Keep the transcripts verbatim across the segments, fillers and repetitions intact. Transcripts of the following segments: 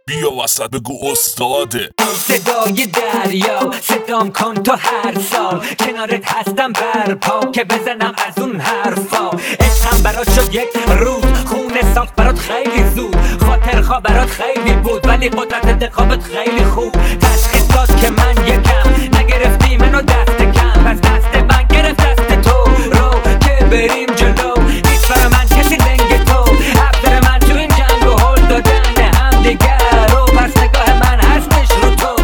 بیا وسط بگو استاده. صدای دریا صدام کن تو هر سال، کنارت هستم برپا که بزنم از اون حرفا. عشقم برات شد یک روز، خونه ساخت برات خیلی زود، خاطر خواه برات خیلی بود ولی قدرت انتخابت خیلی خوب. تشخیص داد که من یکم نگرفتی منو دست کم، پس دست من گرفت دست تو رو که بریم جلو. نیست برا من کسی لنگ تو، افسر من تو این جنگ و هل دادن هم دیگر رو، پس نگاه من هستش رو تو.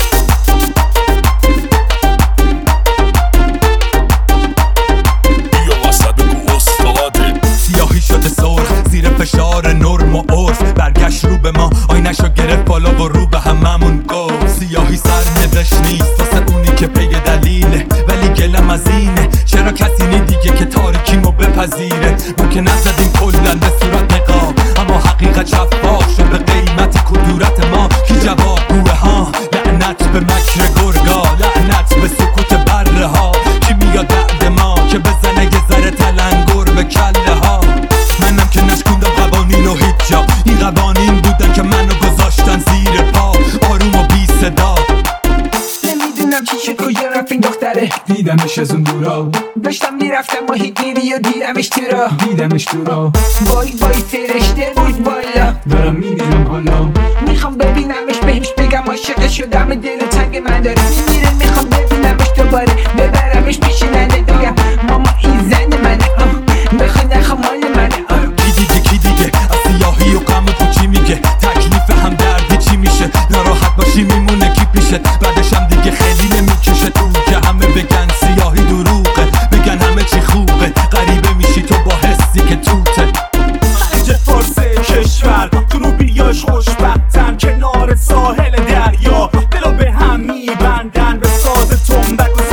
بیا وسط بگو استاده. سیاهی شده سرخ زیر فشار نرم و عرف، برگشت رو به ما آینشو گرفت بالا و رو به هممون گفت. سیاهی سرنوشت نیست واسه اونی که پی دلیله، ولی گلم از اینه چرا کسی نی دیگه که تاریکیمو بپذیره. ما که نزدیم کلن به صورت نقاب، اما حقیقت شفاف شد به قیمت کدورت ما. کی جواب گوه ها، لعنت به مکر گرگا، لعنت به سکوت بره ها. کی میاد بعد ما که بزنه یه ذره تلنگر به کله ها. منم که نشکوندم قوانین و هیچ جا، این قوانین بودن که منو گذاشتن زیر پا، آروم و بی صدا. نمیدونم چی شد کجا رفت این دختره، دیدمش از اون دورا، داشتم میرفتم و هیچ میری و دیدمش تو را، دیدمش تو را. وای وای سرشته بود بالا، دارم میبینم حالا، میخوام ببینمش بهش بگم عاشق شدم، دل تنگ من داره میمیره، میخوام ببینمش دوباره، ببرمش پیش ننه بگم ماما این زن منه، بخواد نخوام مال منه. کی دیگه کی دیگه از سیاهی و غم و پوچی میگه، تکلیف هم دردی چی میشه، ناراحت باشی میمونه کی پیشت، بعدش هم دیگه خیلی نمیکشه تو که همه بگن سیاهی دروغه، بگن همه چی خوبه، غریبه میشی تو با حسی که توته. خلیج فارس کشور جنوبیاش خوشبختن، کنار ساحل دریا دلو به هم میبندن، به ساز تنبک و